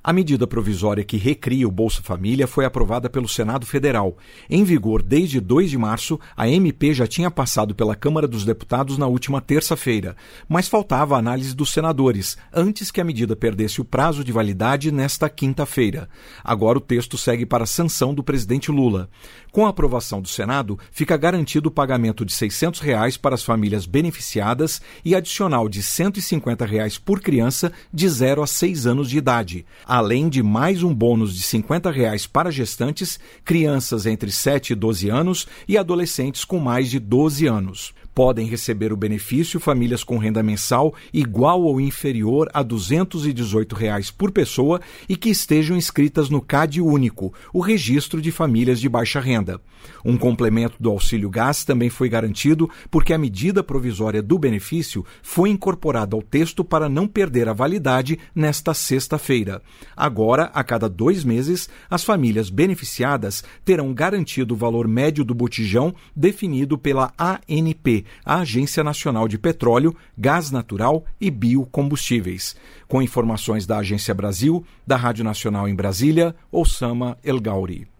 A medida provisória que recria o Bolsa Família foi aprovada pelo Senado Federal. Em vigor desde 2 de março, a MP já tinha passado pela Câmara dos Deputados na última terça-feira, mas faltava a análise dos senadores, antes que a medida perdesse o prazo de validade nesta quinta-feira. Agora o texto segue para a sanção do presidente Lula. Com a aprovação do Senado, fica garantido o pagamento de R$ 600 para as famílias beneficiadas e adicional de R$ 150 por criança de 0 a 6 anos de idade, além de mais um bônus de R$ 50 para gestantes, crianças entre 7 e 12 anos e adolescentes com mais de 12 anos. Podem receber o benefício famílias com renda mensal igual ou inferior a R$ 218 por pessoa e que estejam inscritas no CAD Único, o Registro de Famílias de Baixa Renda. Um complemento do auxílio gás também foi garantido porque a medida provisória do benefício foi incorporada ao texto para não perder a validade nesta sexta-feira. Agora, a cada 2 meses, as famílias beneficiadas terão garantido o valor médio do botijão definido pela ANP, a Agência Nacional de Petróleo, Gás Natural e Biocombustíveis. Com informações da Agência Brasil, da Rádio Nacional em Brasília, Oussama El Gauri.